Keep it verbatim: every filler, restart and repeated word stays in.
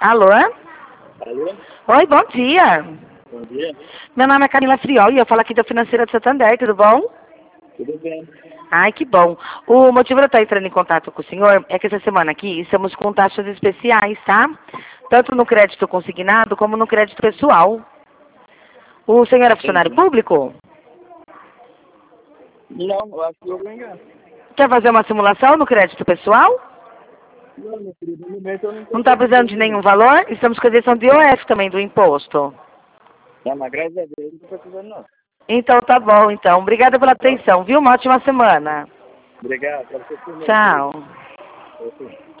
Alô? Alô? Oi, bom dia. Bom dia. Meu nome é Camila Friol e eu falo aqui da Financeira de Santander, tudo bom? Tudo bem? Ai, que bom. O motivo de eu estar entrando em contato com o senhor é que essa semana aqui estamos com taxas especiais, tá? Tanto no crédito consignado como no crédito pessoal. O senhor é funcionário Entendi. público? Não, eu acho que eu vou enganar. Quer fazer uma simulação no crédito pessoal? Não, meu querido, no momento eu não Não estou está precisando de precisando, nenhum não. valor? Estamos com a isenção de I O F também do imposto. Não, mas graças a Deus não estou precisando, não. Então tá bom, então. Obrigada pela atenção, viu? Uma ótima semana. Obrigado. Para você também, querido. Tchau. Pra você.